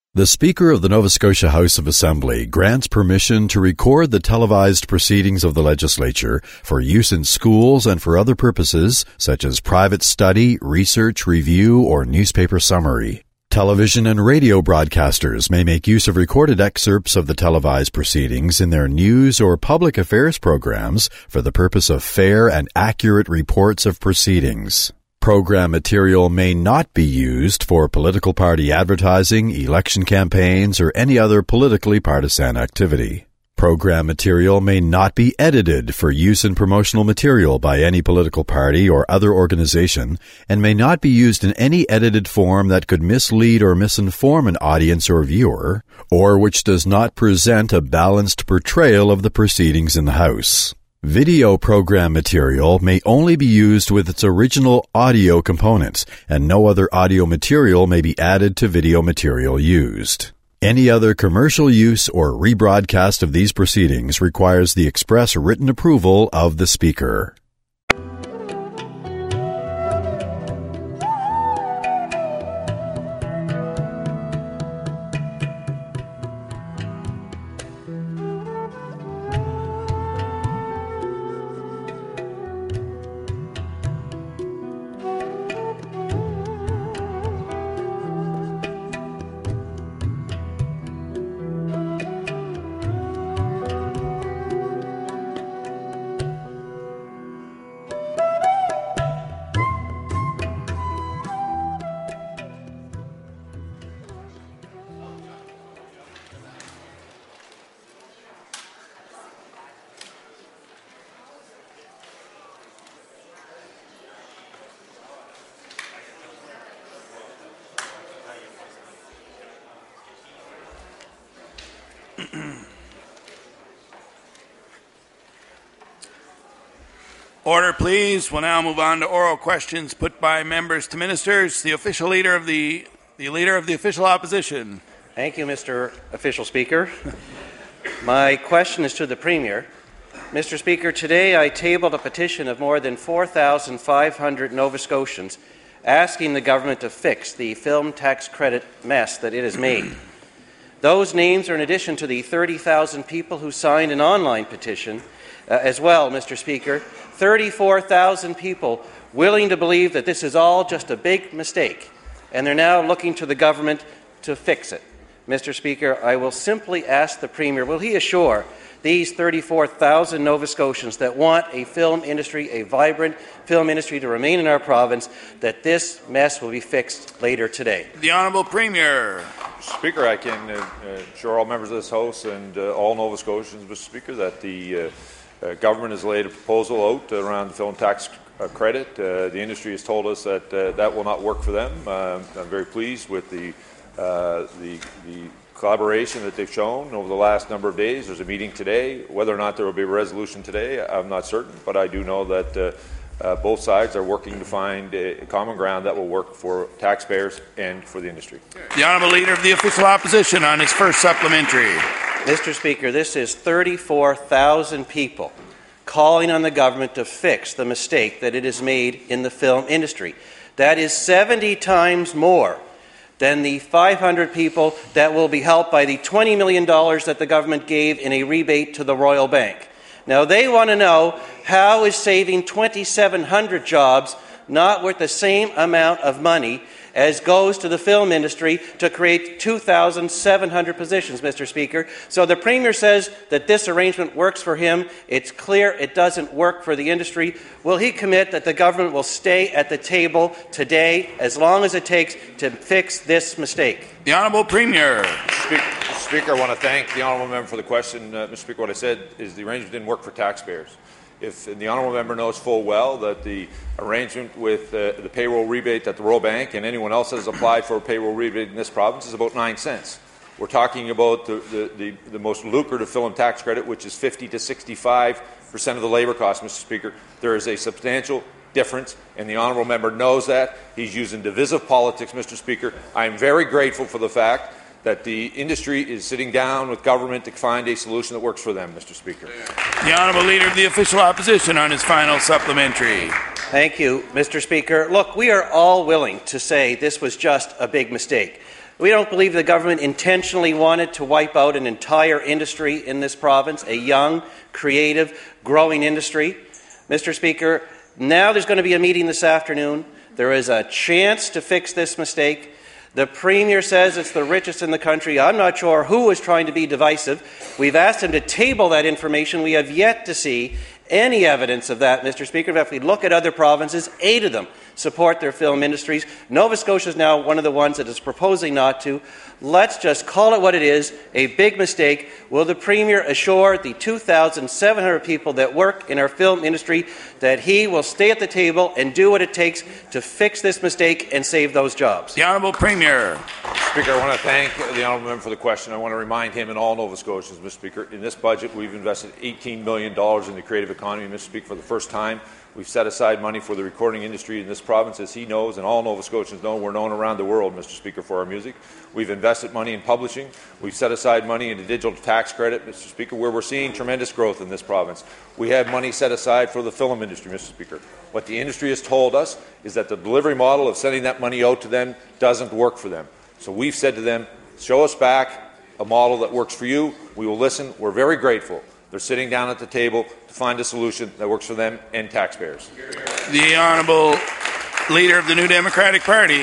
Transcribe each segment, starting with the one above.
The Speaker of the Nova Scotia House of Assembly grants permission to record the televised proceedings of the legislature for use in schools and for other purposes such as private study, research, review, or newspaper summary. Television and radio broadcasters may make use of recorded excerpts of the televised proceedings in their news or public affairs programs for the purpose of fair and accurate reports of proceedings. Program material may not be used for political party advertising, election campaigns, or any other politically partisan activity. Program material may not be edited for use in promotional material by any political party or other organization, and may not be used in any edited form that could mislead or misinform an audience or viewer, or which does not present a balanced portrayal of the proceedings in the House. Video program material may only be used with its original audio components, and no other audio material may be added to video material used. Any other commercial use or rebroadcast of these proceedings requires the express written approval of the Speaker. Order, please. We'll now move on to oral questions put by members to ministers. The official leader of the leader of the official opposition. Thank you, Mr. Official Speaker. My question is to the Premier. Mr. Speaker, today I tabled a petition of more than 4,500 Nova Scotians asking the government to fix the film tax credit mess that it has made. Those names are in addition to the 30,000 people who signed an online petition as well, Mr. Speaker. 34,000 people willing to believe that this is all just a big mistake, and they're now looking to the government to fix it. Mr. Speaker, I will simply ask the Premier, will he assure these 34,000 Nova Scotians that want a film industry, a vibrant film industry to remain in our province, that this mess will be fixed later today? The Honourable Premier. Speaker, I can assure all members of this House and all Nova Scotians, Mr. Speaker, that the government has laid a proposal out around the film tax credit. The industry has told us that that will not work for them. I'm very pleased with the collaboration that they've shown over the last number of days. There's a meeting today. Whether or not there will be a resolution today, I'm not certain, but I do know that both sides are working to find a common ground that will work for taxpayers and for the industry. The Honourable Leader of the Official Opposition on his first supplementary. Mr. Speaker, this is 34,000 people calling on the government to fix the mistake that it has made in the film industry. That is 70 times more than the 500 people that will be helped by the $20 million that the government gave in a rebate to the Royal Bank. Now, they want to know, how is saving 2,700 jobs not worth the same amount of money as goes to the film industry to create 2,700 positions, Mr. Speaker? So the Premier says that this arrangement works for him. It's clear it doesn't work for the industry. Will he commit that the government will stay at the table today as long as it takes to fix this mistake? The Honourable Premier. Mr. Speaker, I want to thank the Honourable Member for the question. Mr. Speaker, what I said is the arrangement didn't work for taxpayers. If the Honourable Member knows full well that the arrangement with the payroll rebate that the Royal Bank and anyone else has applied for a payroll rebate in this province is about 9 cents. We're talking about the most lucrative film tax credit, which is 50 to 65% of the labour cost, Mr. Speaker. There is a substantial difference, and the Honourable Member knows that. He's using divisive politics, Mr. Speaker. I am very grateful for the fact that the industry is sitting down with government to find a solution that works for them, Mr. Speaker. The Honourable Leader of the Official Opposition on his final supplementary. Thank you, Mr. Speaker. Look, we are all willing to say this was just a big mistake. We don't believe the government intentionally wanted to wipe out an entire industry in this province, a young, creative, growing industry. Mr. Speaker, now there's going to be a meeting this afternoon. There is a chance to fix this mistake. The Premier says it's the richest in the country. I'm not sure who is trying to be divisive. We've asked him to table that information. We have yet to see any evidence of that, Mr. Speaker. If we look at other provinces, 8 of them support their film industries. Nova Scotia is now one of the ones that is proposing not to. Let's just call it what it is, a big mistake. Will the Premier assure the 2,700 people that work in our film industry that he will stay at the table and do what it takes to fix this mistake and save those jobs? The Honourable Premier. Speaker, I want to thank the honourable member for the question. I want to remind him and all Nova Scotians, Mr. Speaker, in this budget we've invested $18 million in the creative economy, Mr. Speaker, for the first time. We've set aside money for the recording industry in this province, as he knows, and all Nova Scotians know. We're known around the world, Mr. Speaker, for our music. We've invested money in publishing. We've set aside money in the digital tax credit, Mr. Speaker, where we're seeing tremendous growth in this province. We have money set aside for the film industry, Mr. Speaker. What the industry has told us is that the delivery model of sending that money out to them doesn't work for them. So we've said to them, show us back a model that works for you. We will listen. We're very grateful. They're sitting down at the table to find a solution that works for them and taxpayers. The Honourable Leader of the New Democratic Party.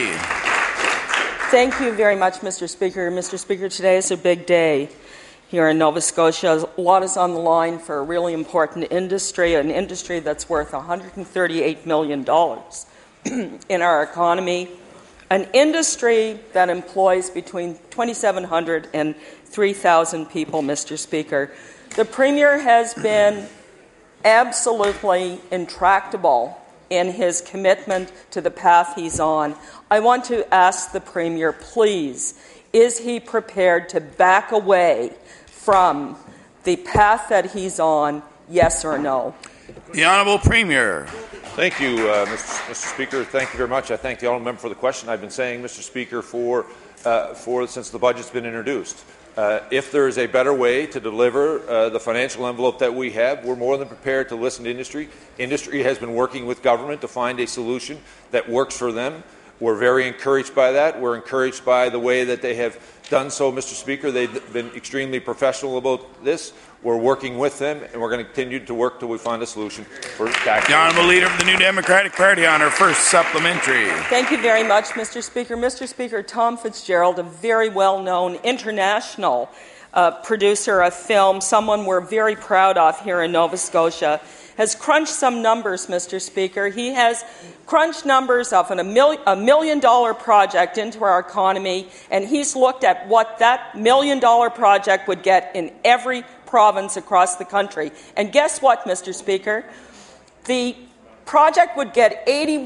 Thank you very much, Mr. Speaker. Mr. Speaker, today is a big day here in Nova Scotia. A lot is on the line for a really important industry, an industry that's worth $138 million in our economy, an industry that employs between 2,700 and 3,000 people, Mr. Speaker. The Premier has been absolutely intractable in his commitment to the path he's on. I want to ask the Premier, please, is he prepared to back away from the path that he's on, yes or no? The Honourable Premier. Thank you, Mr. Speaker. Thank you very much. I thank the honourable member for the question. I've been saying, Mr. Speaker, since the budget's been introduced. If there is a better way to deliver the financial envelope that we have, we're more than prepared to listen to industry. Industry has been working with government to find a solution that works for them. We're very encouraged by that. We're encouraged by the way that they have done so, Mr. Speaker. They've been extremely professional about this. We're working with them, and we're going to continue to work till we find a solution for tax. The Honourable Leader of the New Democratic Party on her first supplementary. Thank you very much, Mr. Speaker. Mr. Speaker, Tom Fitzgerald, a very well-known international producer of film, someone we're very proud of here in Nova Scotia, has crunched some numbers, Mr. Speaker. He has crunched numbers of a $1 million project into our economy, and he's looked at what that $1 million project would get in every province across the country. And guess what, Mr. Speaker? The project would get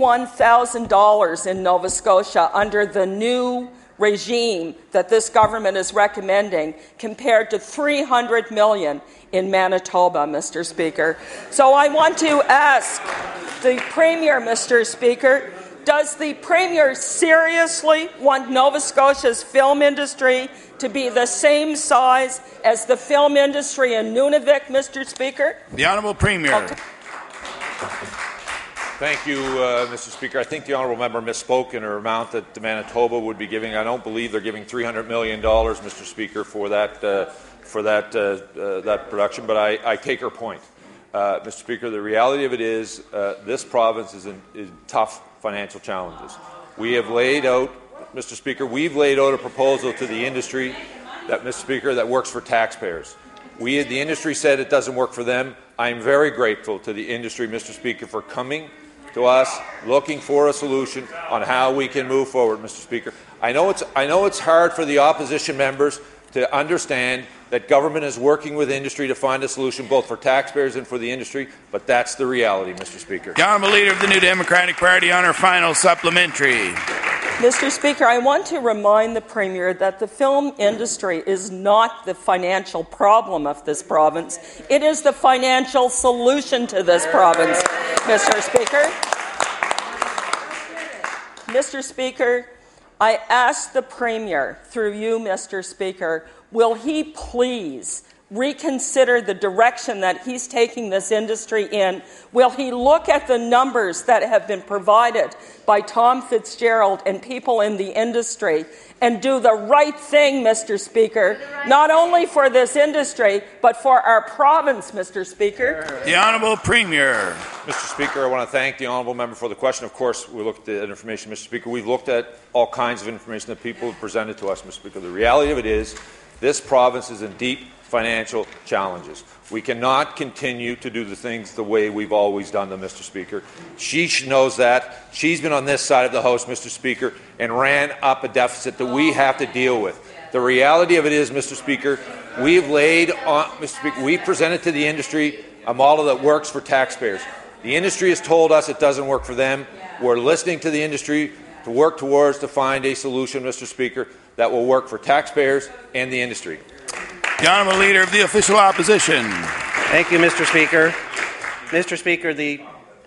$81,000 in Nova Scotia under the new regime that this government is recommending, compared to $300 million in Manitoba, Mr. Speaker. So I want to ask the Premier, Mr. Speaker, does the Premier seriously want Nova Scotia's film industry to be the same size as the film industry in Nunavik, Mr. Speaker? The Honourable Premier. Okay. Thank you, Mr. Speaker. I think the honourable member misspoke in her amount that Manitoba would be giving. I don't believe they're giving $300 million, Mr. Speaker, for that production, but I take her point. Mr. Speaker, the reality of it is this province is in tough financial challenges. We have laid out, Mr. Speaker, we've laid out a proposal to the industry that, Mr. Speaker, that works for taxpayers. The industry said it doesn't work for them. I'm very grateful to the industry, Mr. Speaker, for coming to us, looking for a solution on how we can move forward, Mr. Speaker. I know it's hard for the opposition members to understand that government is working with industry to find a solution both for taxpayers and for the industry, but that's the reality, Mr. Speaker. The Honourable Leader of the New Democratic Party on her final supplementary. Mr. Speaker, I want to remind the Premier that the film industry is not the financial problem of this province. It is the financial solution to this province, Mr. Speaker. Mr. Speaker, I ask the Premier, through you, Mr. Speaker, will he please reconsider the direction that he's taking this industry in? Will he look at the numbers that have been provided by Tom Fitzgerald and people in the industry and do the right thing, Mr. Speaker, not only for this industry, but for our province, Mr. Speaker? The Honourable Premier. Mr. Speaker, I want to thank the honourable member for the question. Of course, we looked at information, Mr. Speaker. We've looked at all kinds of information that people have presented to us, Mr. Speaker. The reality of it is this province is in deep financial challenges. We cannot continue to do the things the way we've always done them, Mr. Speaker. She knows that. She's been on this side of the House, Mr. Speaker, and ran up a deficit that we have to deal with. The reality of it is, Mr. Speaker, we've presented to the industry a model that works for taxpayers. The industry has told us it doesn't work for them. We're listening to the industry to work towards to find a solution, Mr. Speaker, that will work for taxpayers and the industry. The Honourable Leader of the Official Opposition. Thank you, Mr. Speaker. Mr. Speaker, the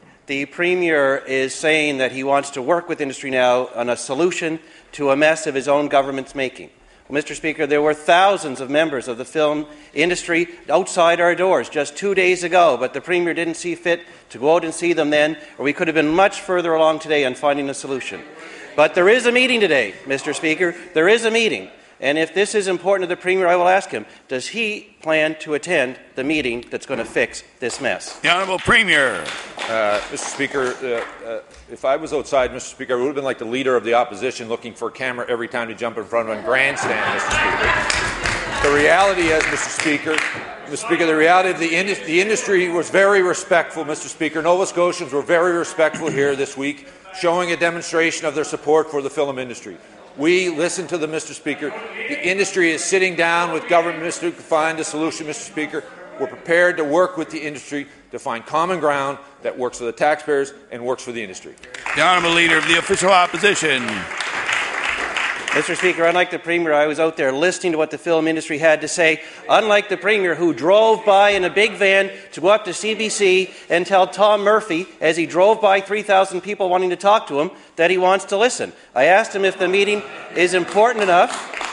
Premier is saying that he wants to work with industry now on a solution to a mess of his own government's making. Well, Mr. Speaker, there were thousands of members of the film industry outside our doors just 2 days ago, but the Premier didn't see fit to go out and see them then, or we could have been much further along today on finding a solution. But there is a meeting today, Mr. Speaker. There is a meeting. And if this is important to the Premier, I will ask him, does he plan to attend the meeting that's going to fix this mess? The Honourable Premier. Mr. Speaker, if I was outside, Mr. Speaker, I would have been like the Leader of the Opposition looking for a camera every time to jump in front of a grandstand, Mr. Speaker. The reality is, Mr. Speaker, the reality of the industry was very respectful, Mr. Speaker. Nova Scotians were very respectful here this week, showing a demonstration of their support for the film industry. We listen to them, Mr. Speaker. The industry is sitting down with government to find a solution, Mr. Speaker. We're prepared to work with the industry to find common ground that works for the taxpayers and works for the industry. The Honourable Leader of the Official Opposition. Mr. Speaker, unlike the Premier, I was out there listening to what the film industry had to say. Unlike the Premier, who drove by in a big van to go up to CBC and tell Tom Murphy, as he drove by 3,000 people wanting to talk to him, that he wants to listen. I asked him if the meeting is important enough.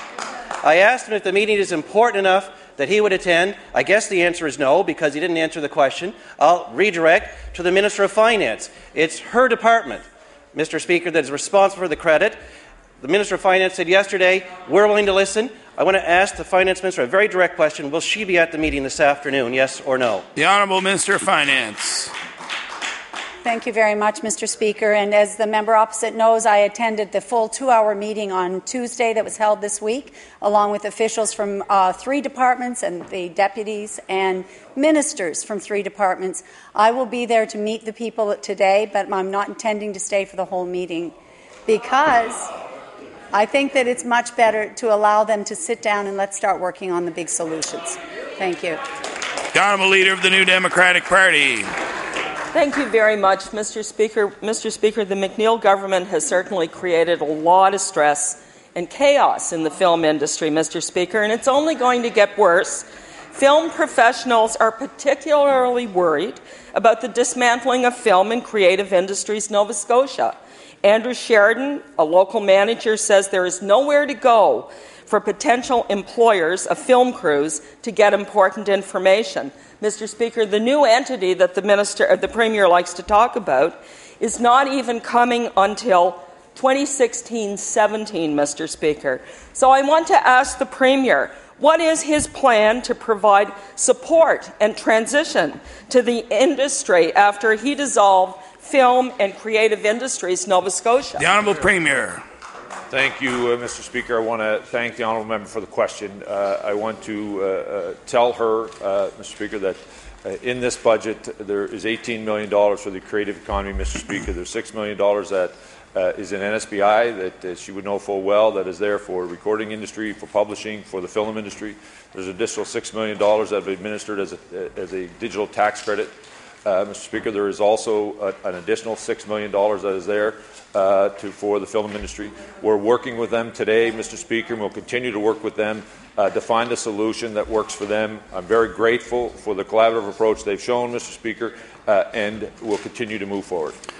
That he would attend. I guess the answer is no, because he didn't answer the question. I'll redirect to the Minister of Finance. It's her department, Mr. Speaker, that is responsible for the credit. The Minister of Finance said yesterday, we're willing to listen. I want to ask the Finance Minister a very direct question. Will she be at the meeting this afternoon, yes or no? The Honourable Minister of Finance. Thank you very much, Mr. Speaker. And as the member opposite knows, I attended the full 2-hour meeting on Tuesday that was held this week, along with officials from 3 departments and the deputies and ministers from 3 departments. I will be there to meet the people today, but I'm not intending to stay for the whole meeting because I think that it's much better to allow them to sit down and let's start working on the big solutions. Thank you. The Honourable Leader of the New Democratic Party. Thank you very much, Mr. Speaker. Mr. Speaker, the McNeil government has certainly created a lot of stress and chaos in the film industry, Mr. Speaker, and it's only going to get worse. Film professionals are particularly worried about the dismantling of film and creative industries Nova Scotia. Andrew Sheridan, a local manager, says there is nowhere to go for potential employers of film crews to get important information. Mr. Speaker, the new entity that the Premier likes to talk about is not even coming until 2016-17, Mr. Speaker. So I want to ask the Premier, what is his plan to provide support and transition to the industry after he dissolved Film and Creative Industries Nova Scotia? The Honourable Premier. Thank you, Mr. Speaker. I want to thank the honourable member for the question. I want to tell her, Mr. Speaker, that in this budget there is $18 million for the creative economy, Mr. Speaker. There's $6 million that is in NSBI that she would know full well that is there for recording industry, for publishing, for the film industry. There's an additional $6 million that have been administered as a digital tax credit. Mr. Speaker, there is also an additional $6 million that is there for the film industry. We're working with them today, Mr. Speaker, and we'll continue to work with them to find a solution that works for them. I'm very grateful for the collaborative approach they've shown, Mr. Speaker, and we'll continue to move forward.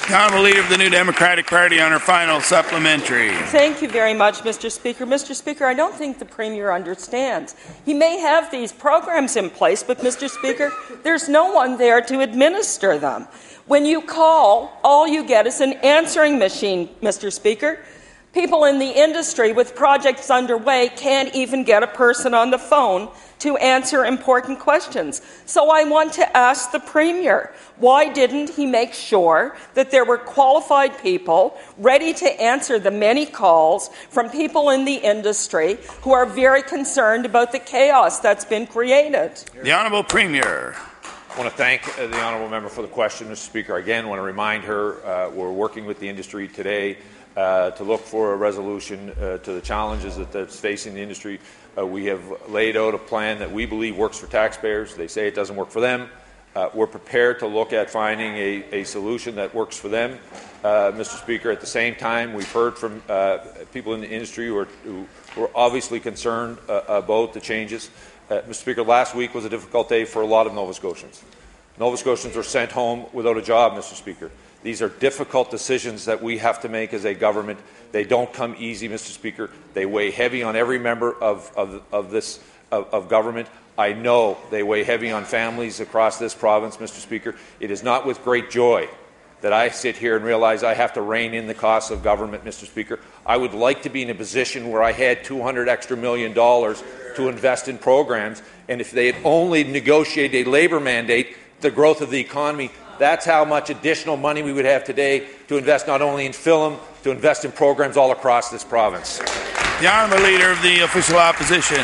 The Honourable Leader of the New Democratic Party on her final supplementary. Thank you very much, Mr. Speaker. Mr. Speaker, I don't think the Premier understands. He may have these programs in place, but, Mr. Speaker, there's no one there to administer them. When you call, all you get is an answering machine, Mr. Speaker. People in the industry with projects underway can't even get a person on the phone to answer important questions. So I want to ask the Premier, why didn't he make sure that there were qualified people ready to answer the many calls from people in the industry who are very concerned about the chaos that's been created? The Honourable Premier. I want to thank the honourable member for the question, Mr. Speaker. Again, I want to remind her we're working with the industry today to look for a resolution to the challenges that's facing the industry. We have laid out a plan that we believe works for taxpayers. They say it doesn't work for them. We're prepared to look at finding a solution that works for them. Mr. Speaker, at the same time, we've heard from people in the industry who are obviously concerned about the changes. Mr. Speaker, last week was a difficult day for a lot of Nova Scotians. Nova Scotians were sent home without a job, Mr. Speaker. These are difficult decisions that we have to make as a government. They don't come easy, Mr. Speaker. They weigh heavy on every member of government. I know they weigh heavy on families across this province, Mr. Speaker. It is not with great joy that I sit here and realize I have to rein in the costs of government, Mr. Speaker. I would like to be in a position where I had $200 million to invest in programs, and if they had only negotiated a labour mandate, the growth of the economy, that's how much additional money we would have today to invest not only in film, to invest in programs all across this province. The Honourable Leader of the Official Opposition.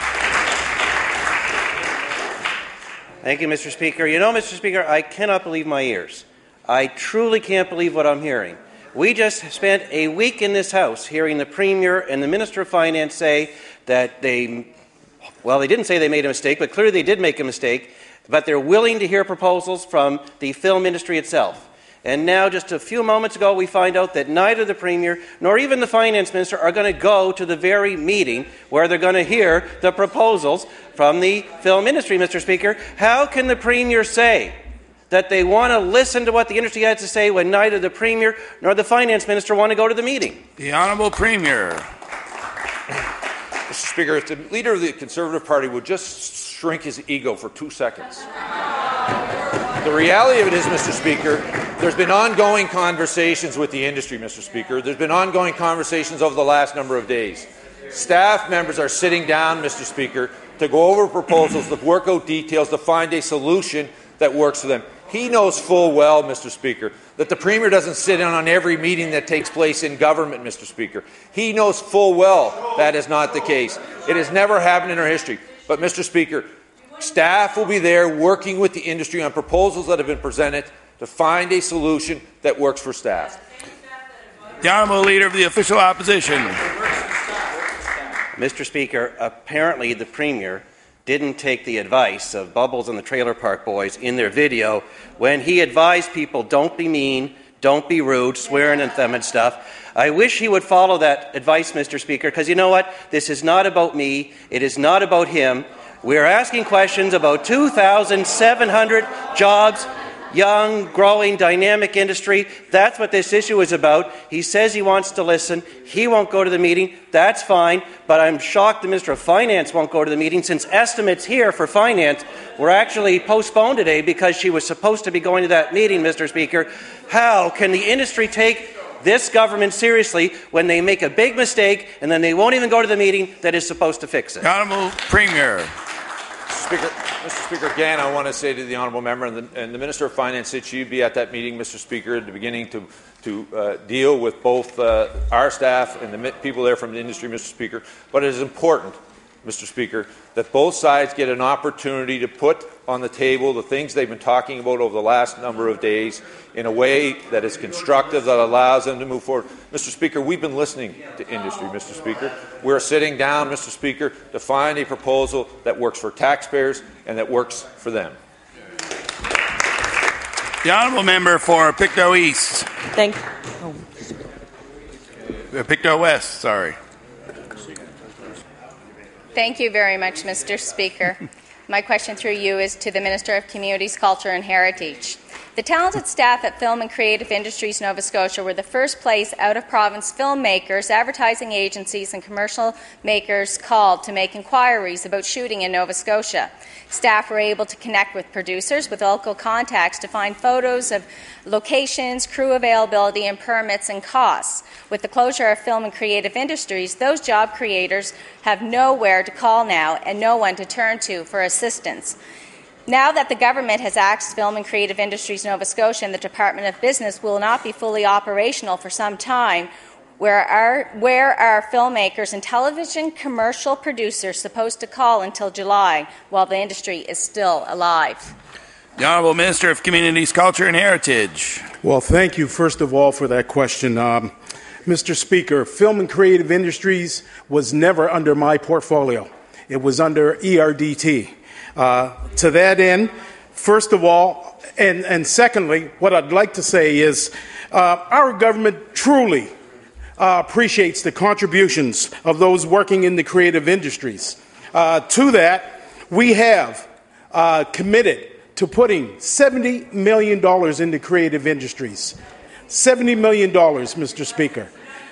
Thank you, Mr. Speaker. You know, Mr. Speaker, I cannot believe my ears. I truly can't believe what I'm hearing. We just spent a week in this House hearing the Premier and the Minister of Finance say that they didn't say they made a mistake, but clearly they did make a mistake, but they're willing to hear proposals from the film industry itself. And now, just a few moments ago, we find out that neither the Premier nor even the Finance Minister are going to go to the very meeting where they're going to hear the proposals from the film industry, Mr. Speaker. How can the Premier say that they want to listen to what the industry has to say when neither the Premier nor the Finance Minister want to go to the meeting? The Honourable Premier. Mr. Speaker, if the Leader of the Conservative Party would just shrink his ego for 2 seconds. The reality of it is, Mr. Speaker, there's been ongoing conversations with the industry, Mr. Speaker. There's been ongoing conversations over the last number of days. Staff members are sitting down, Mr. Speaker, to go over proposals, to work out details, to find a solution that works for them. He knows full well, Mr. Speaker, that the Premier doesn't sit in on every meeting that takes place in government, Mr. Speaker. He knows full well that is not the case. It has never happened in our history. But, Mr. Speaker, staff will be there working with the industry on proposals that have been presented to find a solution that works for staff. The Honourable Leader of the Official Opposition. Mr. Speaker, apparently the Premier didn't take the advice of Bubbles and the Trailer Park Boys in their video when he advised people, don't be mean, don't be rude, swearing at them and stuff. I wish he would follow that advice, Mr. Speaker, because you know what? This is not about me. It is not about him. We are asking questions about 2,700 jobs, young, growing, dynamic industry. That's what this issue is about. He says he wants to listen. He won't go to the meeting. That's fine. But I'm shocked the Minister of Finance won't go to the meeting, since estimates here for finance were actually postponed today because she was supposed to be going to that meeting, Mr. Speaker. How can the industry take this government seriously when they make a big mistake and then they won't even go to the meeting that is supposed to fix it? Honourable Premier. Mr. Speaker, again, I want to say to the honourable member and the Minister of Finance that she'd be at that meeting, Mr. Speaker, at the beginning to deal with both our staff and the people there from the industry, Mr. Speaker. But it is important, Mr. Speaker, that both sides get an opportunity to put on the table the things they've been talking about over the last number of days in a way that is constructive, that allows them to move forward. Mr. Speaker, we've been listening to industry, Mr. Speaker. We're sitting down, Mr. Speaker, to find a proposal that works for taxpayers and that works for them. The Honourable Member for Pictou East. Thank you. Pictou West, sorry. Thank you very much, Mr. Speaker. My question through you is to the Minister of Communities, Culture and Heritage. The talented staff at Film and Creative Industries Nova Scotia were the first place out-of-province filmmakers, advertising agencies and commercial makers called to make inquiries about shooting in Nova Scotia. Staff were able to connect with producers with local contacts to find photos of locations, crew availability, and permits and costs. With the closure of Film and Creative Industries, those job creators have nowhere to call now and no one to turn to for assistance. Now that the government has axed Film and Creative Industries Nova Scotia and the Department of Business will not be fully operational for some time, where are filmmakers and television commercial producers supposed to call until July while the industry is still alive? The Honourable Minister of Communities, Culture and Heritage. Well, thank you, first of all, for that question. Mr. Speaker, Film and Creative Industries was never under my portfolio. It was under ERDT. To that end, first of all, and secondly, what I'd like to say is our government truly appreciates the contributions of those working in the creative industries. To that, we have committed to putting $70 million into creative industries. $70 million, Mr. Speaker.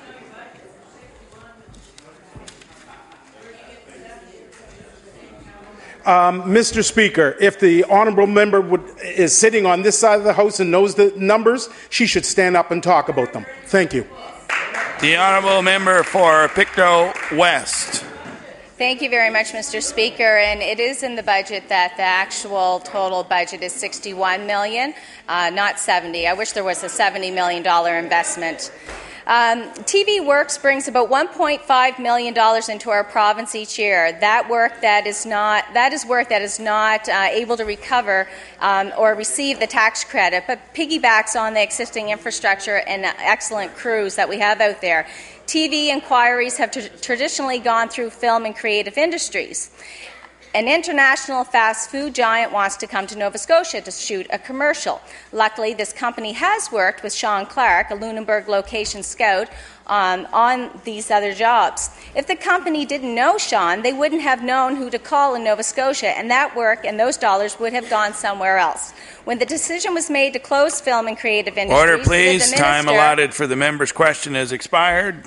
Mr. Speaker, if the honourable member is sitting on this side of the House and knows the numbers, she should stand up and talk about them. Thank you. The honourable member for Pictou West. Thank you very much, Mr. Speaker. And it is in the budget that the actual total budget is $61 million, not $70. I wish there was a $70 million investment. TV Works brings about $1.5 million into our province each year. That is work that is not able to recover or receive the tax credit, but piggybacks on the existing infrastructure and excellent crews that we have out there. TV inquiries have traditionally gone through Film and Creative Industries. An international fast food giant wants to come to Nova Scotia to shoot a commercial. Luckily, this company has worked with Sean Clark, a Lunenburg location scout, on these other jobs. If the company didn't know Sean, they wouldn't have known who to call in Nova Scotia, and that work and those dollars would have gone somewhere else. When the decision was made to close Film and Creative Industries... Order, please. Time allotted for the member's question has expired.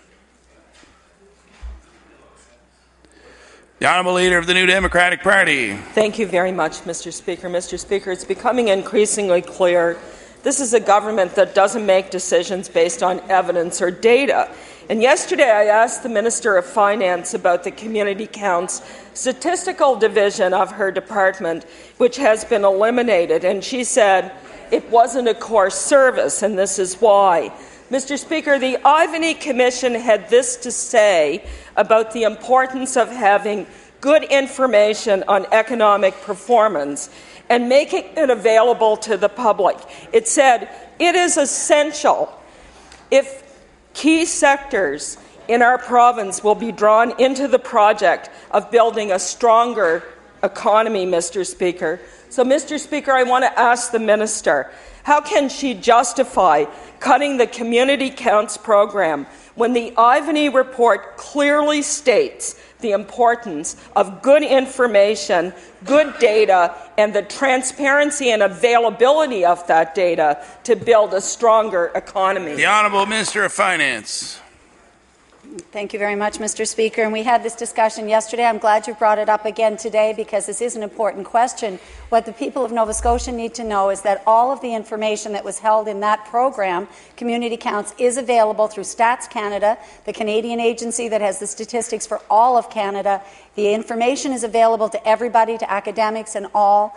The Honourable Leader of the New Democratic Party. Thank you very much, Mr. Speaker. Mr. Speaker, it's becoming increasingly clear this is a government that doesn't make decisions based on evidence or data. And yesterday I asked the Minister of Finance about the Community Counts statistical division of her department, which has been eliminated, and she said it wasn't a core service, and this is why. Mr. Speaker, the Ivany Commission had this to say about the importance of having good information on economic performance and making it available to the public. It said, it is essential if key sectors in our province will be drawn into the project of building a stronger economy, Mr. Speaker. So, Mr. Speaker, I want to ask the Minister, how can she justify cutting the Community Counts program when the Ivany report clearly states the importance of good information, good data, and the transparency and availability of that data to build a stronger economy? The Honourable Minister of Finance. Thank you very much, Mr. Speaker. And we had this discussion yesterday. I'm glad you brought it up again today because this is an important question. What the people of Nova Scotia need to know is that all of the information that was held in that program, Community Counts, is available through Stats Canada, the Canadian agency that has the statistics for all of Canada. The information is available to everybody, to academics and all.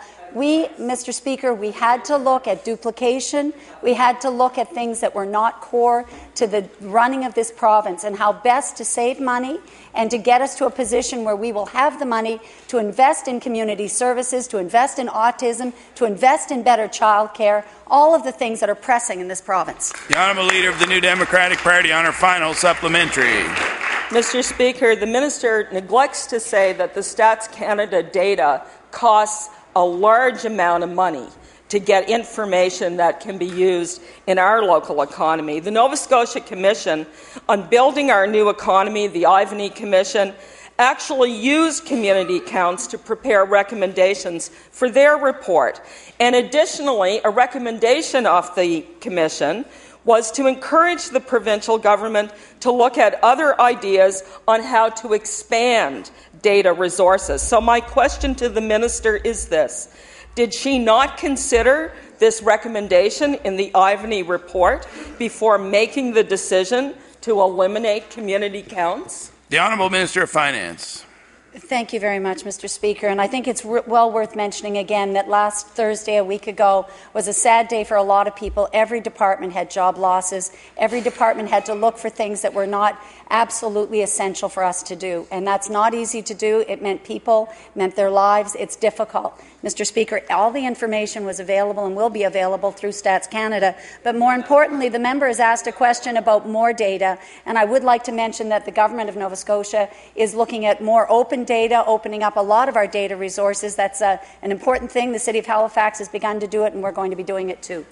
Mr. Speaker, we had to look at duplication. We had to look at things that were not core to the running of this province and how best to save money and to get us to a position where we will have the money to invest in community services, to invest in autism, to invest in better childcare, all of the things that are pressing in this province. The Honourable Leader of the New Democratic Party on her final supplementary. Mr. Speaker, the Minister neglects to say that the Stats Canada data costs a large amount of money to get information that can be used in our local economy. The Nova Scotia Commission on Building Our New Economy, the Ivany Commission, actually used community counts to prepare recommendations for their report. And additionally, a recommendation of the Commission was to encourage the provincial government to look at other ideas on how to expand data resources. So my question to the Minister is this: did she not consider this recommendation in the Ivany report before making the decision to eliminate community counts? The Honourable Minister of Finance. Thank you very much, Mr. Speaker. And I think it's well worth mentioning again that last Thursday, a week ago, was a sad day for a lot of people. Every department had job losses. Every department had to look for things that were not absolutely essential for us to do. And that's not easy to do. It meant people, meant their lives. It's difficult. Mr. Speaker, all the information was available and will be available through Stats Canada. But more importantly, the member has asked a question about more data. And I would like to mention that the Government of Nova Scotia is looking at more open data, opening up a lot of our data resources. That's an important thing. The City of Halifax has begun to do it, and we're going to be doing it too.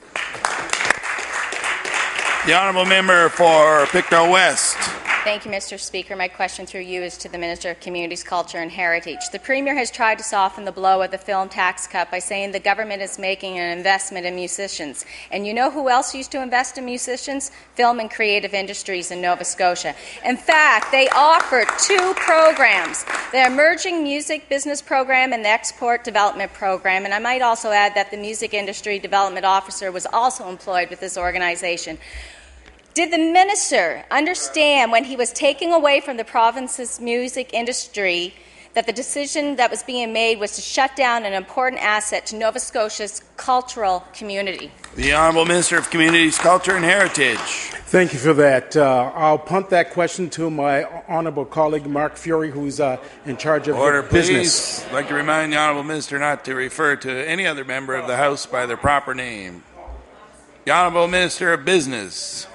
The Honourable Member for Pictou West. Thank you, Mr. Speaker. My question through you is to the Minister of Communities, Culture and Heritage. The Premier has tried to soften the blow of the film tax cut by saying the government is making an investment in musicians. And you know who else used to invest in musicians? Film and creative industries in Nova Scotia. In fact, they offered 2 programs, the Emerging Music Business Program and the Export Development Program. And I might also add that the Music Industry Development Officer was also employed with this organization. Did the minister understand when he was taking away from the province's music industry that the decision that was being made was to shut down an important asset to Nova Scotia's cultural community? The Honourable Minister of Communities, Culture and Heritage. Thank you for that. I'll punt that question to my honourable colleague Mark Fury, who's in charge of Order, business. please. I'd like to remind the Honourable Minister not to refer to any other member of the House by their proper name. The Honourable Minister of Business.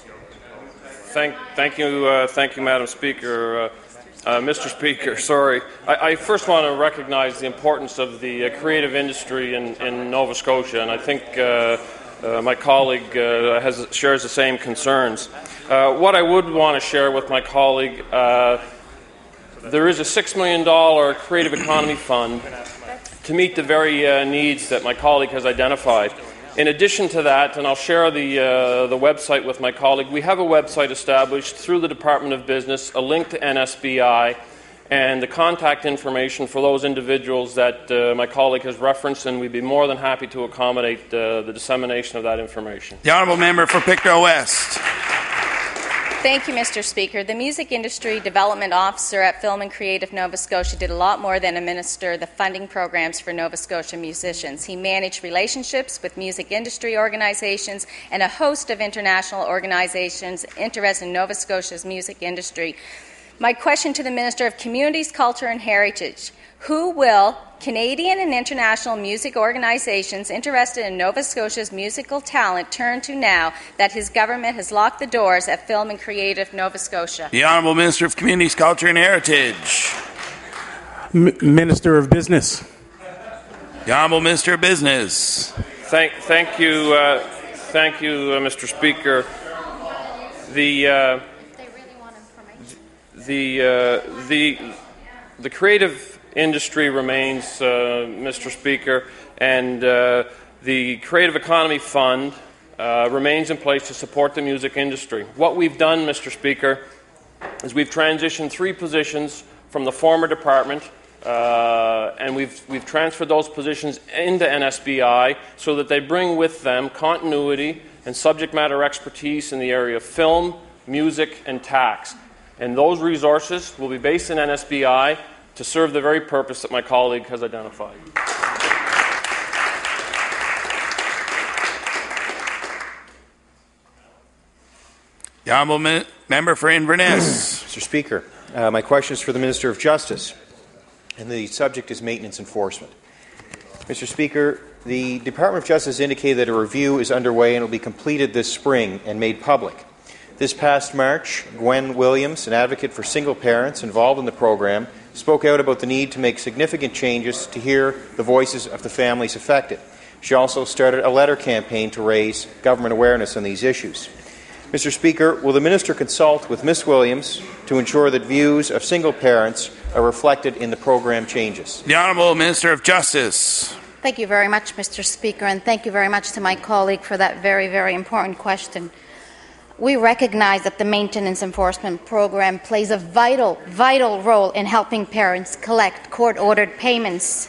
Thank you, Madam Speaker. Mr. Speaker, sorry. I first want to recognize the importance of the creative industry in Nova Scotia, and I think my colleague shares the same concerns. What I would want to share with my colleague, there is a $6 million Creative Economy Fund to meet the very needs that my colleague has identified. In addition to that, and I'll share the website with my colleague, we have a website established through the Department of Business, a link to NSBI, and the contact information for those individuals that my colleague has referenced, and we'd be more than happy to accommodate the dissemination of that information. The Honourable Member for Pictou West. Thank you, Mr. Speaker. The Music Industry Development Officer at Film and Creative Nova Scotia did a lot more than administer the funding programs for Nova Scotia musicians. He managed relationships with music industry organizations and a host of international organizations interested in Nova Scotia's music industry. My question to the Minister of Communities, Culture and Heritage: who will Canadian and international music organizations interested in Nova Scotia's musical talent turn to now that his government has locked the doors at Film and Creative Nova Scotia? The Honourable Minister of Communities, Culture and Heritage. Minister of Business. The Honourable Minister of Business. Thank you, Mr. Speaker. The creative industry remains, Mr. Speaker, and the Creative Economy Fund remains in place to support the music industry. What we've done, Mr. Speaker, is we've transitioned 3 positions from the former department, and we've transferred those positions into NSBI so that they bring with them continuity and subject matter expertise in the area of film, music, and tax. And those resources will be based in NSBI to serve the very purpose that my colleague has identified. The Honourable Member for Inverness. Mr. Speaker, my question is for the Minister of Justice, and the subject is maintenance enforcement. Mr. Speaker, the Department of Justice indicated that a review is underway and will be completed this spring and made public. This past March, Gwen Williams, an advocate for single parents involved in the program, spoke out about the need to make significant changes to hear the voices of the families affected. She also started a letter campaign to raise government awareness on these issues. Mr. Speaker, will the Minister consult with Ms. Williams to ensure that views of single parents are reflected in the program changes. The Honourable Minister of Justice. Thank you very much, Mr. Speaker, and thank you very much to my colleague for that very, very important question. We recognize that the Maintenance Enforcement Program plays a vital role in helping parents collect court-ordered payments.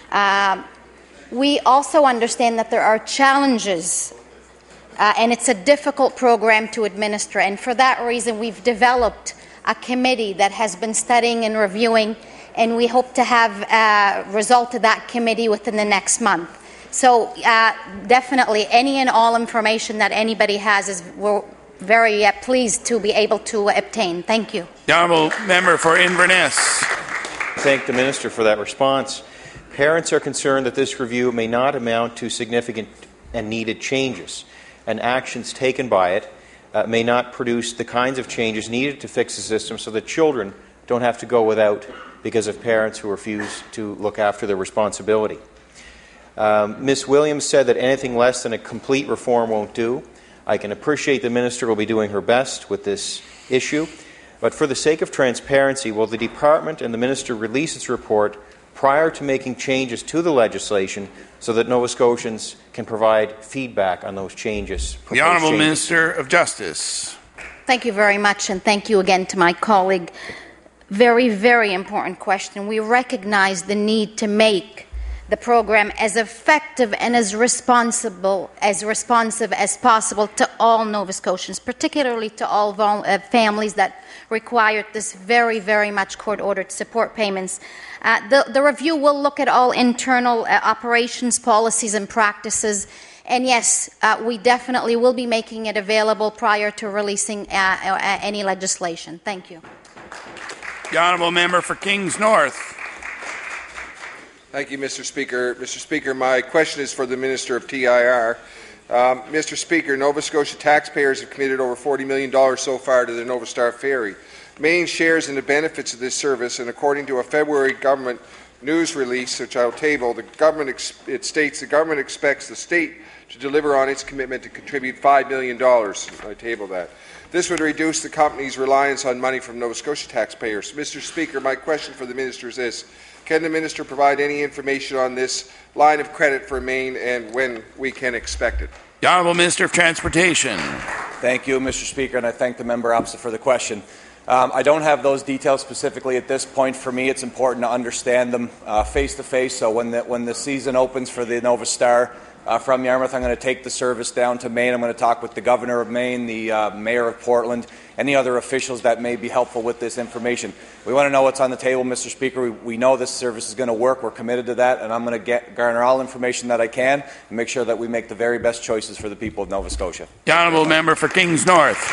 We also understand that there are challenges, and it's a difficult program to administer, and for that reason we've developed a committee that has been studying and reviewing, and we hope to have a result of that committee within the next month. So definitely any and all information that anybody has we're very pleased to be able to obtain. Thank you. The Honourable Member for Inverness. Thank the Minister for that response. Parents are concerned that this review may not amount to significant and needed changes, and actions taken by it may not produce the kinds of changes needed to fix the system so that children don't have to go without because of parents who refuse to look after their responsibility. Ms. Williams said that anything less than a complete reform won't do. I can appreciate the Minister will be doing her best with this issue, but for the sake of transparency, will the Department and the Minister release its report prior to making changes to the legislation so that Nova Scotians can provide feedback on those changes? The Honourable Minister of Justice. Thank you very much, and thank you again to my colleague. Very, very important question. We recognize the need to make the program as effective and as responsive as possible to all Nova Scotians, particularly to all families that require this very, very much court-ordered support payments. The review will look at all internal operations, policies and practices. And yes, we definitely will be making it available prior to releasing any legislation. Thank you. The Honourable Member for Kings North. Thank you, Mr. Speaker. Mr. Speaker, my question is for the Minister of TIR. Mr. Speaker, Nova Scotia taxpayers have committed over $40 million so far to the Nova Star Ferry. Maine shares in the benefits of this service, and according to a February government news release, which I'll table, it states the government expects the state to deliver on its commitment to contribute $5 million. I table that. This would reduce the company's reliance on money from Nova Scotia taxpayers. Mr. Speaker, my question for the Minister is this. Can the Minister provide any information on this line of credit for Maine and when we can expect it? The Honourable Minister of Transportation. Thank you, Mr. Speaker, and I thank the member opposite for the question. I don't have those details specifically at this point. For me, it's important to understand them face to face. So when the season opens for the Nova Star from Yarmouth, I'm going to take the service down to Maine. I'm going to talk with the Governor of Maine, the Mayor of Portland, any other officials that may be helpful with this information. We want to know what's on the table, Mr. Speaker. We know this service is going to work. We're committed to that, and I'm going to garner all information that I can and make sure that we make the very best choices for the people of Nova Scotia. The Honourable Member for Kings North.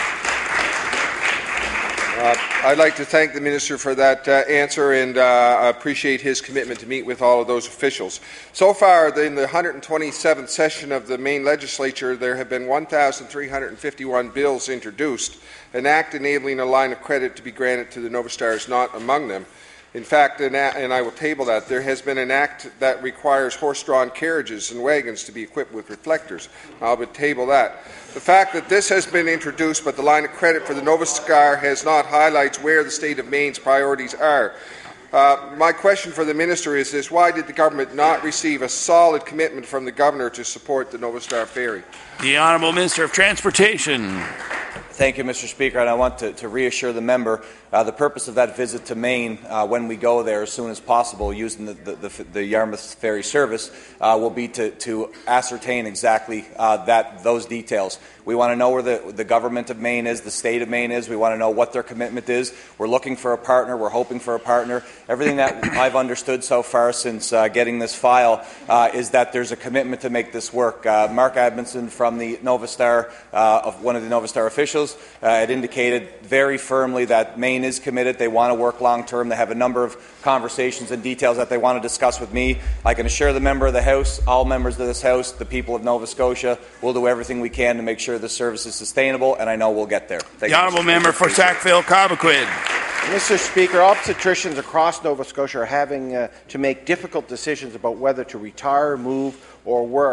I'd like to thank the Minister for that answer and appreciate his commitment to meet with all of those officials. So far, in the 127th session of the Maine Legislature, there have been 1,351 bills introduced. An act enabling a line of credit to be granted to the Nova Star is not among them. In fact, and I will table that, there has been an act that requires horse-drawn carriages and wagons to be equipped with reflectors. I will table that. The fact that this has been introduced but the line of credit for the Nova Star has not highlights where the state of Maine's priorities are. My question for the Minister is this. Why did the government not receive a solid commitment from the Governor to support the Nova Star Ferry? The Honourable Minister of Transportation. Thank you, Mr. Speaker, and I want to reassure the member the purpose of that visit to Maine when we go there as soon as possible using the Yarmouth Ferry service will be to ascertain exactly those details. We want to know where the government of Maine is, the state of Maine is. We want to know what their commitment is. We're looking for a partner. We're hoping for a partner. Everything that I've understood so far since getting this file is that there's a commitment to make this work. Mark Admonson from the Nova Star, one of the Nova Star officials, had indicated very firmly that Maine is committed. They want to work long-term. They have a number of conversations and details that they want to discuss with me. I can assure the member of the House, all members of this House, the people of Nova Scotia, we'll do everything we can to make sure the service is sustainable, and I know we'll get there. The Honourable Member for Sackville-Cobequid. Mr. Speaker, obstetricians across Nova Scotia are having to make difficult decisions about whether to retire, move, or work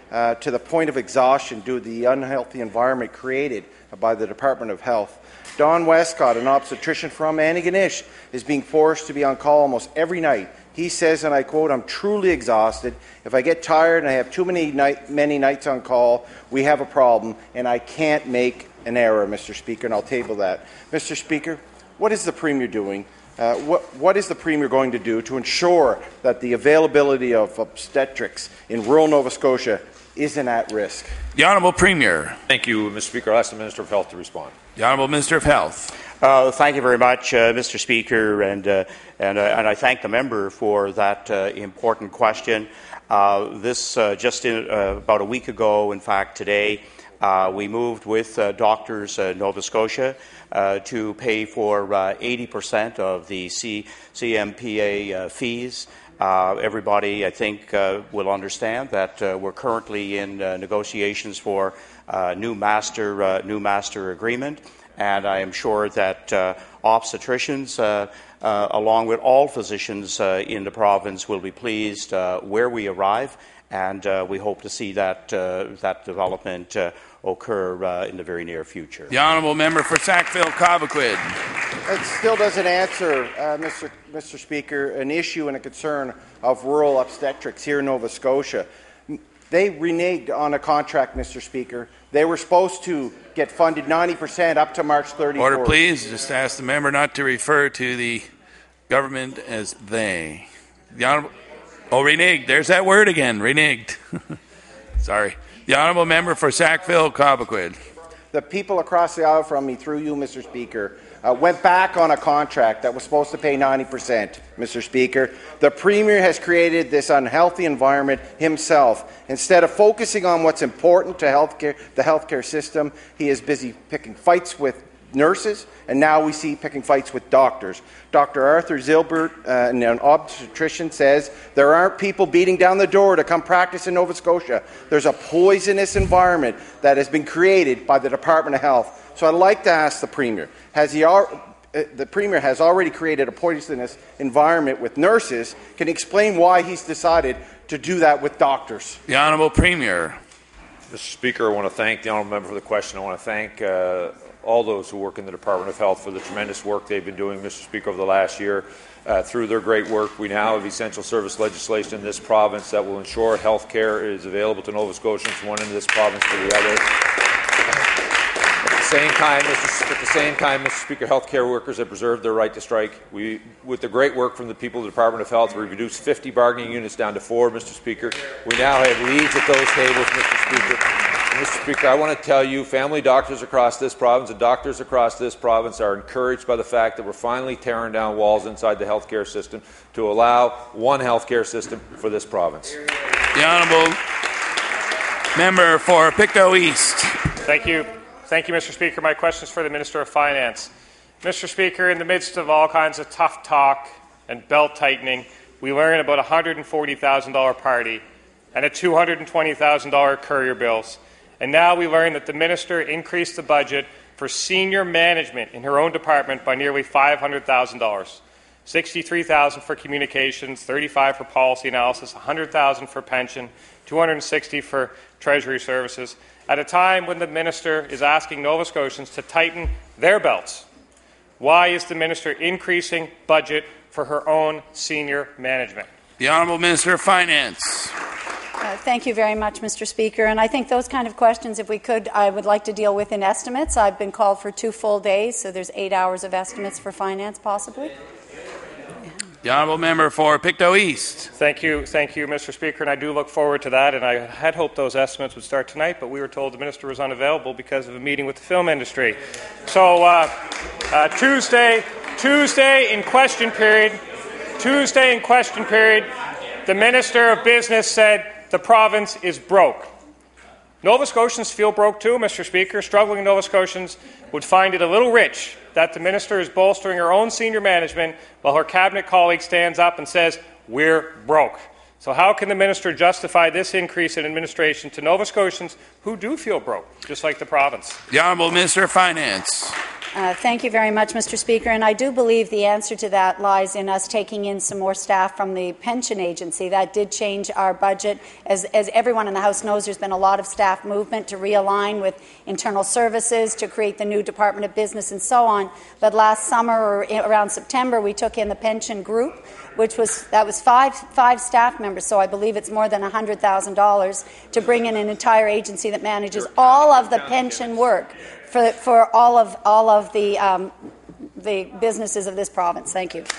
to the point of exhaustion due to the unhealthy environment created by the Department of Health. Don Westcott, an obstetrician from Antigonish, is being forced to be on call almost every night. He says, and I quote, "I'm truly exhausted. If I get tired and I have too many nights on call, we have a problem, and I can't make an error, Mr. Speaker," and I'll table that. Mr. Speaker, what is the Premier doing? What is the Premier going to do to ensure that the availability of obstetrics in rural Nova Scotia isn't at risk? The Honourable Premier. Thank you, Mr. Speaker. I'll ask the Minister of Health to respond. The Honourable Minister of Health. Thank you very much, Mr. Speaker, and I thank the member for that important question. Just about a week ago, in fact today, we moved with Doctors Nova Scotia to pay for 80% of the CMPA fees. Everybody, I think, will understand that we're currently in negotiations for new master agreement, and I am sure that obstetricians, along with all physicians in the province, will be pleased where we arrive, and we hope to see that development occur in the very near future. The Honourable Member for Sackville-Cobequid. It still doesn't answer, Mr. Speaker, an issue and a concern of rural obstetrics here in Nova Scotia. They reneged on a contract, Mr. Speaker. They were supposed to get funded 90% up to March 34th. Order, please. Just ask the member not to refer to the government as they. The Honourable... Oh, reneged. There's that word again. Reneged. Sorry. The Honourable Member for Sackville-Cobequid. The people across the aisle from me, through you, Mr. Speaker, went back on a contract that was supposed to pay 90%, Mr. Speaker. The Premier has created this unhealthy environment himself. Instead of focusing on what's important to the healthcare system, he is busy picking fights with nurses, and now we see picking fights with doctors. Dr. Arthur Zilbert, an obstetrician, says there aren't people beating down the door to come practice in Nova Scotia. There's a poisonous environment that has been created by the Department of Health. So I'd like to ask the Premier, the Premier has already created a poisonous environment with nurses. Can he explain why he's decided to do that with doctors? The Honourable Premier. Mr. Speaker, I want to thank the Honourable Member for the question. I want to thank all those who work in the Department of Health for the tremendous work they've been doing, Mr. Speaker, over the last year. Through their great work, we now have essential service legislation in this province that will ensure health care is available to Nova Scotians from one end of this province to the other. At the same time, Mr. Speaker, healthcare workers have preserved their right to strike. With the great work from the people of the Department of Health, we've reduced 50 bargaining units down to 4, Mr. Speaker. We now have leads at those tables, Mr. Speaker. Mr. Speaker, I want to tell you, family doctors across this province and doctors across this province are encouraged by the fact that we're finally tearing down walls inside the healthcare system to allow one healthcare system for this province. The Honourable Member for Pictou East. Thank you. Thank you, Mr. Speaker. My question is for the Minister of Finance. Mr. Speaker, in the midst of all kinds of tough talk and belt-tightening, we learn about a $140,000 party and a $220,000 courier bills. And now we learn that the Minister increased the budget for senior management in her own department by nearly $500,000. $63,000 for communications, $35,000 for policy analysis, $100,000 for pension, $260,000 for Treasury services, at a time when the Minister is asking Nova Scotians to tighten their belts. Why is the Minister increasing budget for her own senior management? The Honourable Minister of Finance. Thank you very much, Mr. Speaker. And I think those kind of questions, if we could, I would like to deal with in estimates. I've been called for 2 full days, so there's 8 hours of estimates for finance, possibly. The Honourable Member for Pictou East. Thank you, Mr. Speaker, and I do look forward to that. And I had hoped those estimates would start tonight, but we were told the Minister was unavailable because of a meeting with the film industry. So Tuesday in question period, the Minister of Business said the province is broke. Nova Scotians feel broke too, Mr. Speaker. Struggling Nova Scotians would find it a little rich that the Minister is bolstering her own senior management while her Cabinet colleague stands up and says, we're broke. So how can the Minister justify this increase in administration to Nova Scotians who do feel broke, just like the province? The Honourable Minister of Finance. Thank you very much, Mr. Speaker. And I do believe the answer to that lies in us taking in some more staff from the pension agency. That did change our budget. As everyone in the House knows, there's been a lot of staff movement to realign with internal services, to create the new Department of Business and so on. But last summer, or around September, we took in the pension group, which was five staff members. So I believe it's more than $100,000 to bring in an entire agency that manages all of the pension work for all of the businesses of this province. Thank you.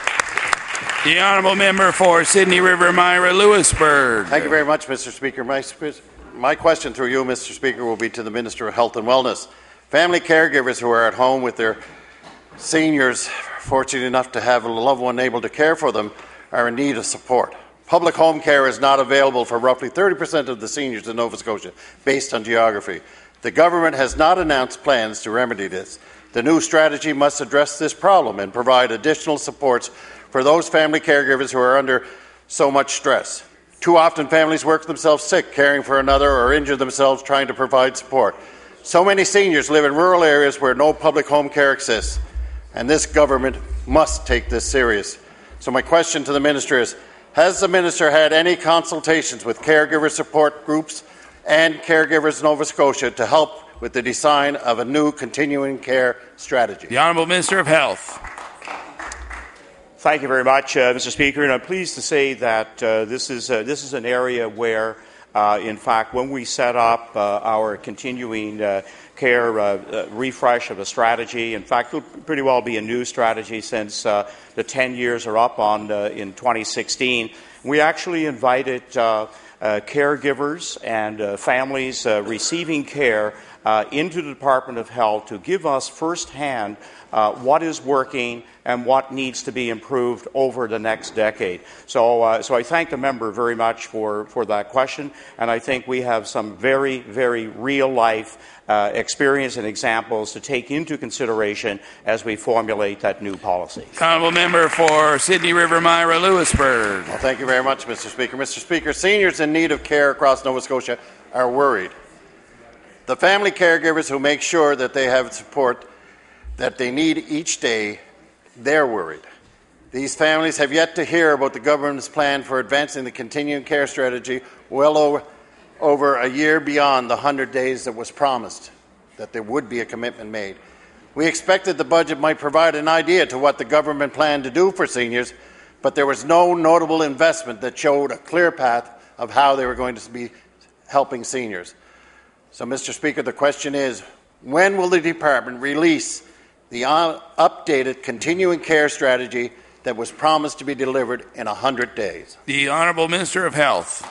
The honourable member for Sydney River Myra Lewisburg. Thank you very much, Mr. Speaker. My question through you, Mr. Speaker, will be to the Minister of Health and Wellness. Family caregivers who are at home with their seniors, fortunate enough to have a loved one able to care for them, are in need of support. Public home care is not available for roughly 30% of the seniors in Nova Scotia, based on geography. The government has not announced plans to remedy this. The new strategy must address this problem and provide additional supports for those family caregivers who are under so much stress. Too often families work themselves sick caring for another or injure themselves trying to provide support. So many seniors live in rural areas where no public home care exists, and this government must take this serious. So my question to the Minister is, has the Minister had any consultations with caregiver support groups and caregivers in Nova Scotia to help with the design of a new continuing care strategy? The Honourable Minister of Health. Thank you very much, Mr. Speaker. And I'm pleased to say that this is an area where, in fact, when we set up our continuing care refresh of a strategy, in fact, it'll pretty well be a new strategy since the 10 years are up in 2016. We actually invited caregivers and families receiving care into the Department of Health to give us firsthand what is working and what needs to be improved over the next decade. So I thank the member very much for that question, and I think we have some very, very real-life experience and examples to take into consideration as we formulate that new policy. Honourable member for Sydney River Myra Lewisburg. Well, thank you very much, Mr. Speaker. Mr. Speaker, seniors in need of care across Nova Scotia are worried. The family caregivers who make sure that they have support that they need each day, they're worried. These families have yet to hear about the government's plan for advancing the continuing care strategy well over a year beyond the 100 days that was promised, that there would be a commitment made. We expected the budget might provide an idea to what the government planned to do for seniors, but there was no notable investment that showed a clear path of how they were going to be helping seniors. So, Mr. Speaker, the question is, when will the department release the updated continuing care strategy that was promised to be delivered in 100 days? The Honourable Minister of Health.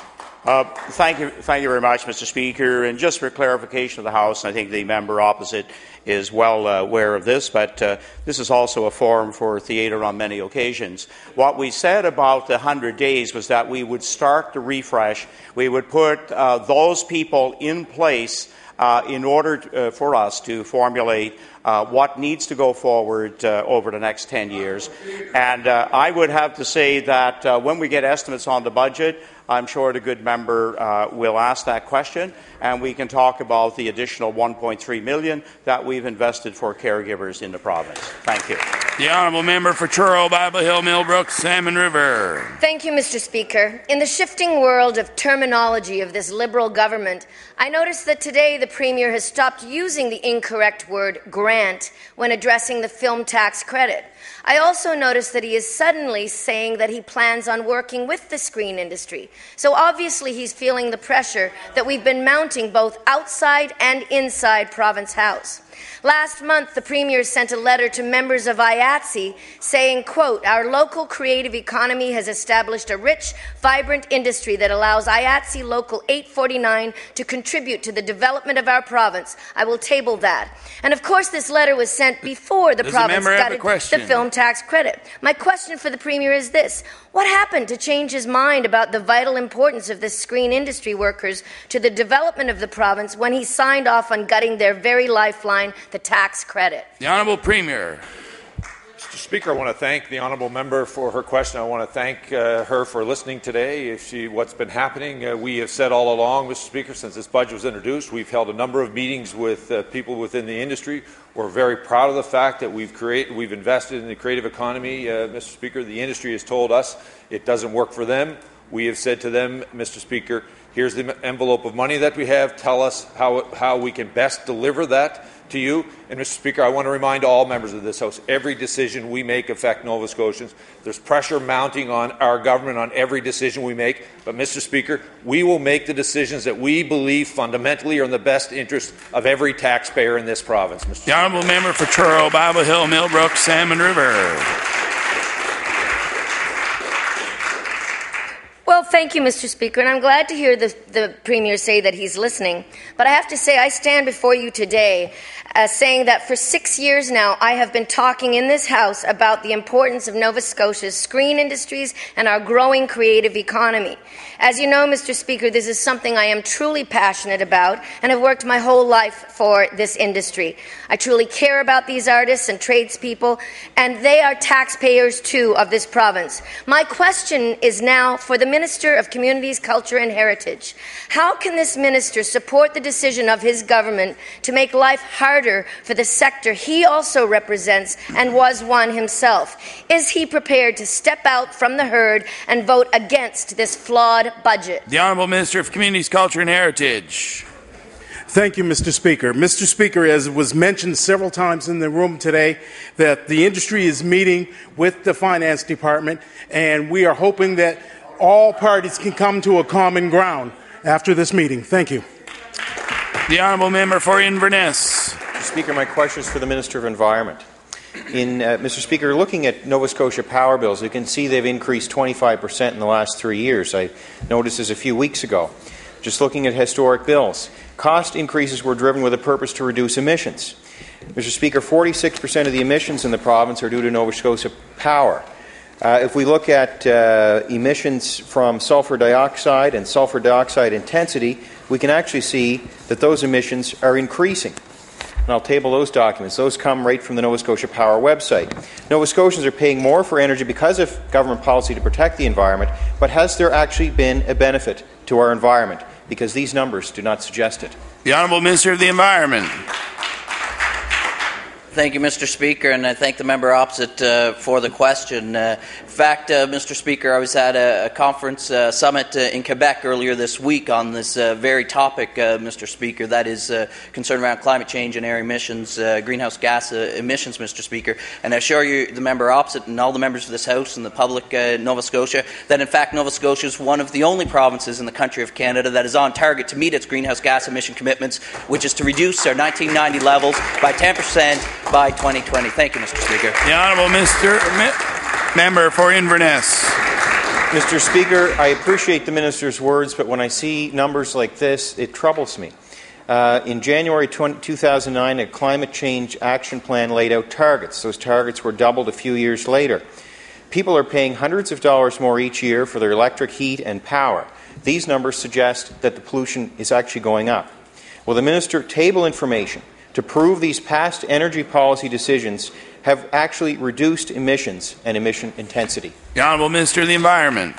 Thank you very much, Mr. Speaker. And just for clarification of the House, I think the member opposite is well aware of this, but this is also a forum for theatre on many occasions. What we said about the 100 days was that we would start the refresh. We would put those people in place in order for us to formulate what needs to go forward over the next 10 years. And I would have to say that when we get estimates on the budget, I'm sure the good member will ask that question, and we can talk about the additional $1.3 million that we've invested for caregivers in the province. Thank you. The Honourable Member for Truro, Bible Hill, Millbrook, Salmon River. Thank you, Mr. Speaker. In the shifting world of terminology of this Liberal government, I noticed that today the Premier has stopped using the incorrect word grant when addressing the film tax credit. I also noticed that he is suddenly saying that he plans on working with the screen industry. So obviously he's feeling the pressure that we've been mounting both outside and inside Province House. Last month, the Premier sent a letter to members of IATSE saying, quote, "Our local creative economy has established a rich, vibrant industry that allows IATSE Local 849 to contribute to the development of our province. I will table that." And of course, this letter was sent before the province gutted the film tax credit. My question for the Premier is this: what happened to change his mind about the vital importance of the screen industry workers to the development of the province when he signed off on gutting their very lifeline, the tax credit? The Honourable Premier. Mr. Speaker, I want to thank the honourable member for her question. I want to thank her for listening today. What's been happening, we have said all along, Mr. Speaker, since this budget was introduced, we've held a number of meetings with people within the industry. We're very proud of the fact that we've invested in the creative economy. Mr. Speaker, the industry has told us it doesn't work for them. We have said to them, Mr. Speaker, here's the envelope of money that we have. Tell us how we can best deliver that to you. And, Mr. Speaker, I want to remind all members of this House, every decision we make affects Nova Scotians. There's pressure mounting on our government on every decision we make. But, Mr. Speaker, we will make the decisions that we believe fundamentally are in the best interest of every taxpayer in this province. Mr. The honourable member for Truro, Bible Hill, Millbrook, Salmon River. Well, thank you, Mr. Speaker, and I'm glad to hear the Premier say that he's listening. But I have to say, I stand before you today saying that for 6 years now, I have been talking in this House about the importance of Nova Scotia's screen industries and our growing creative economy. As you know, Mr. Speaker, this is something I am truly passionate about and have worked my whole life for this industry. I truly care about these artists and tradespeople, and they are taxpayers, too, of this province. My question is now for the Minister of Communities, Culture and Heritage. How can this minister support the decision of his government to make life harder for the sector he also represents and was one himself? Is he prepared to step out from the herd and vote against this flawed budget? The Honourable Minister of Communities, Culture and Heritage. Thank you, Mr. Speaker. Mr. Speaker, as was mentioned several times in the room today, that the industry is meeting with the Finance Department, and we are hoping that all parties can come to a common ground after this meeting. Thank you. The Honourable Member for Inverness. Mr. Speaker, my question is for the Minister of Environment. Mr. Speaker, looking at Nova Scotia power bills, you can see they've increased 25% in the last 3 years. I noticed this a few weeks ago. Just looking at historic bills, cost increases were driven with a purpose to reduce emissions. Mr. Speaker, 46% of the emissions in the province are due to Nova Scotia Power. If we look at emissions from sulfur dioxide and sulfur dioxide intensity, we can actually see that those emissions are increasing. And I'll table those documents. Those come right from the Nova Scotia Power website. Nova Scotians are paying more for energy because of government policy to protect the environment, but has there actually been a benefit to our environment? Because these numbers do not suggest it. The Honourable Minister of the Environment. Thank you, Mr. Speaker, and I thank the member opposite for the question. In fact, Mr. Speaker, I was at a conference summit in Quebec earlier this week on this very topic, Mr. Speaker, that is concerned around climate change and air emissions, greenhouse gas emissions, Mr. Speaker. And I assure you, the member opposite and all the members of this House and the public Nova Scotia, that in fact Nova Scotia is one of the only provinces in the country of Canada that is on target to meet its greenhouse gas emission commitments, which is to reduce our 1990 levels by 10% by 2020. Thank you, Mr. Speaker. The Honourable Member for Inverness. Mr. Speaker, I appreciate the Minister's words, but when I see numbers like this, it troubles me. In January 2009, a climate change action plan laid out targets. Those targets were doubled a few years later. People are paying hundreds of dollars more each year for their electric heat and power. These numbers suggest that the pollution is actually going up. Will the Minister table information to prove these past energy policy decisions have actually reduced emissions and emission intensity? The Honourable Minister of the Environment.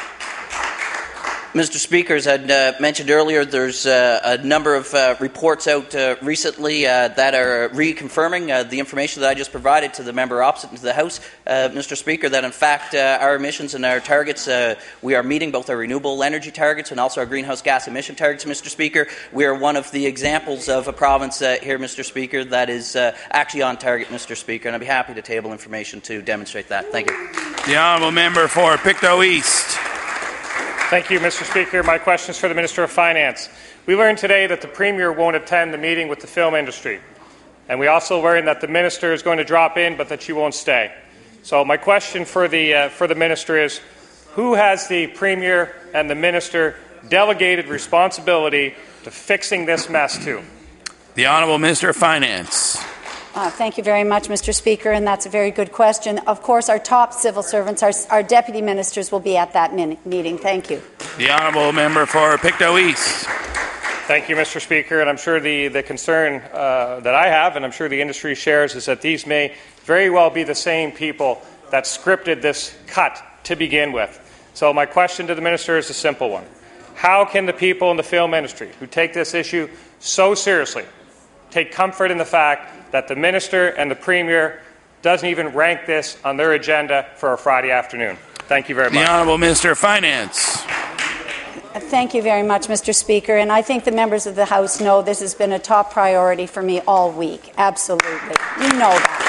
Mr. Speaker, as I mentioned earlier, there's a number of reports out recently that are reconfirming the information that I just provided to the member opposite to the House, Mr. Speaker, that in fact our emissions and our targets, we are meeting both our renewable energy targets and also our greenhouse gas emission targets, Mr. Speaker. We are one of the examples of a province here, Mr. Speaker, that is actually on target, Mr. Speaker, and I'd be happy to table information to demonstrate that. Thank you. The Honourable Member for Pictou East. Thank you, Mr. Speaker. My question is for the Minister of Finance. We learned today that the Premier won't attend the meeting with the film industry. And we also learned that the Minister is going to drop in, but that she won't stay. So my question for the Minister is, who has the Premier and the Minister delegated responsibility to fixing this mess to? The Honourable Minister of Finance. Thank you very much, Mr. Speaker, and that's a very good question. Of course, our top civil servants, our deputy ministers, will be at that meeting. Thank you. The Honourable Member for Pictou East. Thank you, Mr. Speaker. And I'm sure the concern that I have, and I'm sure the industry shares, is that these may very well be the same people that scripted this cut to begin with. So my question to the Minister is a simple one. How can the people in the film industry who take this issue so seriously take comfort in the fact that the Minister and the Premier doesn't even rank this on their agenda for a Friday afternoon? Thank you very much. The Honourable Minister of Finance. Thank you very much, Mr. Speaker. And I think the members of the House know this has been a top priority for me all week. Absolutely. You know that.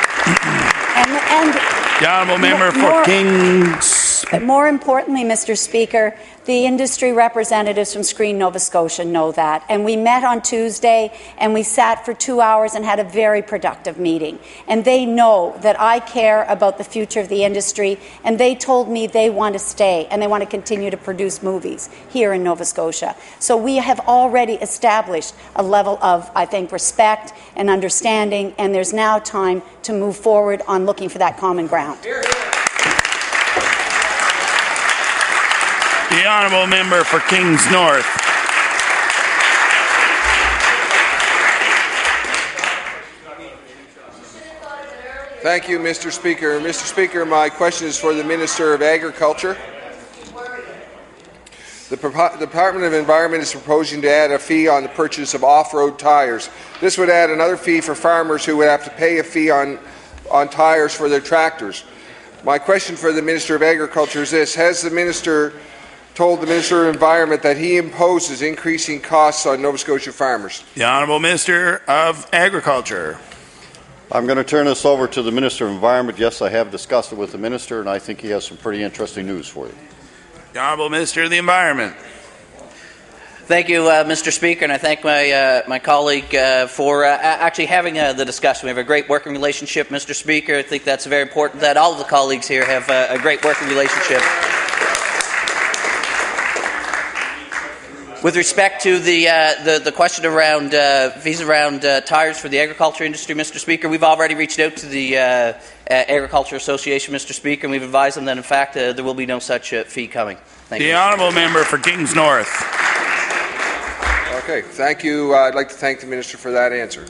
The Honourable Member for Kings. But more importantly, Mr. Speaker, the industry representatives from Screen Nova Scotia know that. And we met on Tuesday and we sat for 2 hours and had a very productive meeting. And they know that I care about the future of the industry, and they told me they want to stay and they want to continue to produce movies here in Nova Scotia. So we have already established a level of, I think, respect and understanding, and there's now time to move forward on looking for that common ground. The Honourable Member for Kings North. Thank you, Mr. Speaker. Mr. Speaker, my question is for the Minister of Agriculture. The Department of Environment is proposing to add a fee on the purchase of off-road tires. This would add another fee for farmers who would have to pay a fee on tires for their tractors. My question for the Minister of Agriculture is this. Has the Minister told the Minister of Environment that he imposes increasing costs on Nova Scotia farmers? The Honourable Minister of Agriculture. I'm going to turn this over to the Minister of Environment. Yes, I have discussed it with the Minister, and I think he has some pretty interesting news for you. The Honourable Minister of the Environment. Thank you, Mr. Speaker, and I thank my colleague for actually having the discussion. We have a great working relationship, Mr. Speaker. I think that's very important that all of the colleagues here have a great working relationship. With respect to the question around fees around tires for the agriculture industry, Mr. Speaker, we've already reached out to the Agriculture Association, Mr. Speaker, and we've advised them that, in fact, there will be no such fee coming. Thank you. The Honourable Member for Kings North. Okay, thank you. I'd like to thank the Minister for that answer.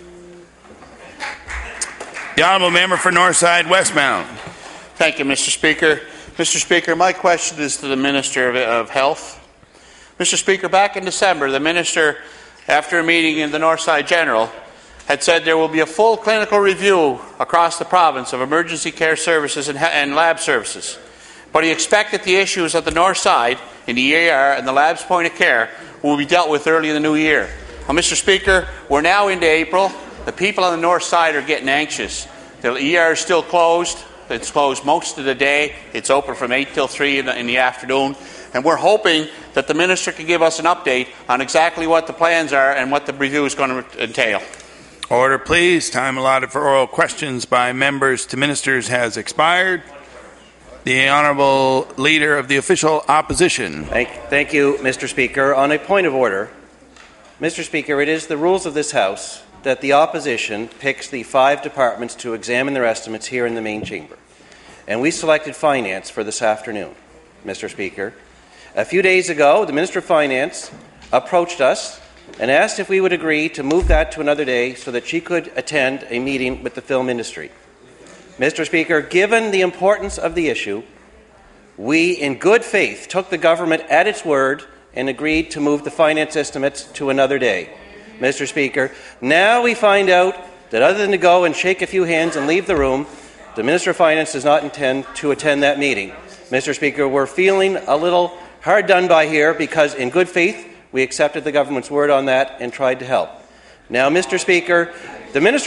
The Honourable Member for Northside Westmount. Thank you, Mr. Speaker. Mr. Speaker, my question is to the Minister of Health. Mr. Speaker, back in December, the Minister, after a meeting in the Northside General, had said there will be a full clinical review across the province of emergency care services and lab services. But he expected the issues at the North Side, in the EAR and the lab's point of care, will be dealt with early in the new year. Well, Mr. Speaker, we're now into April. The people on the North Side are getting anxious. The ER is still closed. It's closed most of the day. It's open from 8 till 3 in the afternoon. And we're hoping that the Minister can give us an update on exactly what the plans are and what the review is going to entail. Order, please. Time allotted for oral questions by members to ministers has expired. The Honourable Leader of the Official Opposition. Thank you, Mr. Speaker. On a point of order, Mr. Speaker, it is the rules of this House that the Opposition picks the 5 departments to examine their estimates here in the main chamber. And we selected Finance for this afternoon, Mr. Speaker. A few days ago, the Minister of Finance approached us and asked if we would agree to move that to another day so that she could attend a meeting with the film industry. Mr. Speaker, given the importance of the issue, we, in good faith, took the government at its word and agreed to move the finance estimates to another day. Mr. Speaker, now we find out that other than to go and shake a few hands and leave the room, the Minister of Finance does not intend to attend that meeting. Mr. Speaker, we're feeling a little hard done by here because, in good faith, we accepted the government's word on that and tried to help. Now, Mr. Speaker, the Minister